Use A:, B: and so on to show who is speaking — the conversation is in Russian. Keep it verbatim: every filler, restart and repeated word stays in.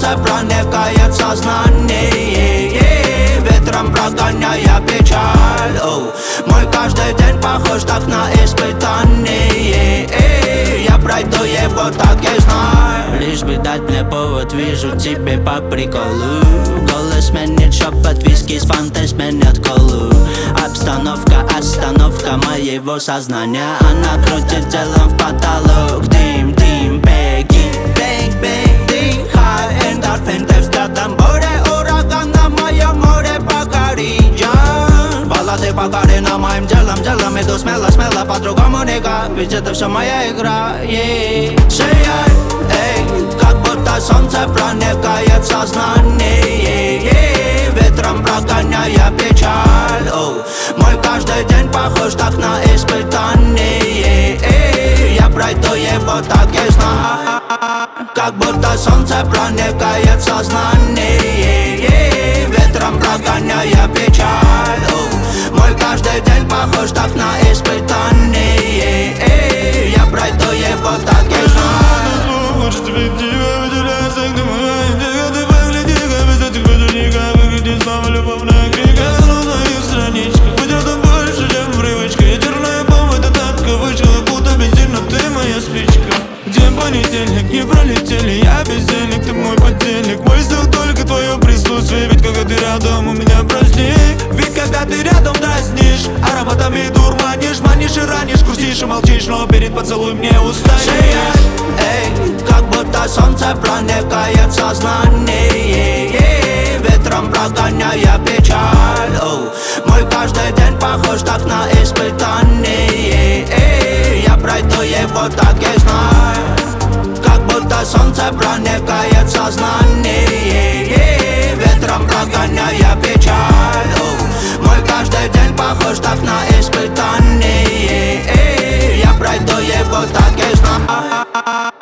A: солнце проникает в сознание, ветром прогоняя печаль. Оу. Мой каждый день похож так на испытание, я пройду его, так и знаю. Лишь бы дать мне повод, вижу тебе по приколу. Голос сменит шепот, виски с фантой сменят колу. Обстановка, остановка моего сознания. Она крутит телом в потолок. Дым, дым, беги, бэнг, бэнг, дыхай. Эндорфин, ты взглядом море, ураган на моем море покори. Баллады покори на моим делом, делом иду смело, смело, по-другому никак. Ведь это все моя игра, yeah. Сияй, эй, как будто солнце проникает в сознание, yeah. Ветром прогоняя печаль. Оу. Мой каждый день похож так на испытание, yeah. Я пройду его, так и знаю. Как будто солнце проникает в сознание, yeah. Ветром прогоняя печаль. Оу. Мой каждый день похож так на испытание, эй, я пройду его, так и знаю.
B: Хочется перспектива, выделяется, как дымовая интрига. Ты погляди, как без этих будильников выглядит снова любовная книга. Но на их страничках быть это больше, чем привычка. Ядерная бомба, это так в кавычках, будто бензин, ты моя спичка. День понедельник, не пролетели, я бездельник, ты мой подельник. Мой стил только твое присутствие, ведь когда ты рядом, у меня праздник. Ведь когда ты рядом дразнишь, ароматами дурманишь, манишь и ранишь, грустишь и молчишь, но перед поцелуем не устанешь.
A: Эй, как будто солнце проникает в сознание, yeah. Ветром прогоняя печаль. Оу. Мой каждый день похож так на испытание, yeah. Я пройду его, так и знаю. Как будто солнце проникает в сознание, yeah. Ветром прогоняя печаль. Оу. Мой каждый день похож так на испытание, yeah. Я пройду его, так и знаю.